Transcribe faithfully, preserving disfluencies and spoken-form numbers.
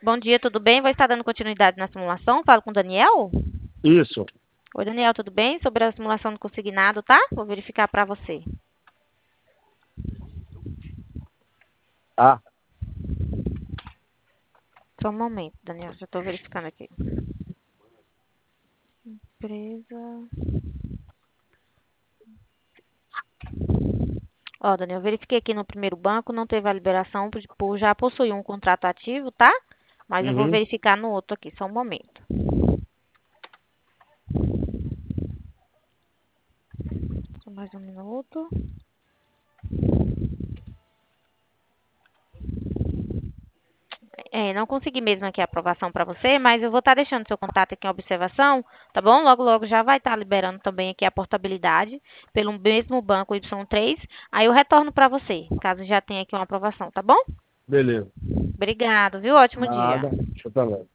Bom dia, tudo bem? Vou estar dando continuidade na simulação. Falo com o Daniel. Isso. Oi, Daniel, tudo bem? Sobre a simulação do consignado, tá? Vou verificar para você. Ah, Só um momento, Daniel, já estou verificando aqui. Empresa. Ó, Daniel, verifiquei aqui no primeiro banco, não teve a liberação por, por já possuir um contrato ativo, tá? Mas eu vou uhum. verificar no outro aqui, só um momento. Só mais um minuto. É, não consegui mesmo aqui a aprovação para você, mas eu vou estar deixando seu contato aqui em observação, tá bom? Logo, logo já vai estar liberando também aqui a portabilidade pelo mesmo banco Y três. Aí eu retorno para você, caso já tenha aqui uma aprovação, tá bom? Beleza. Obrigado, viu? Ótimo dia. Nada. Deixa eu também.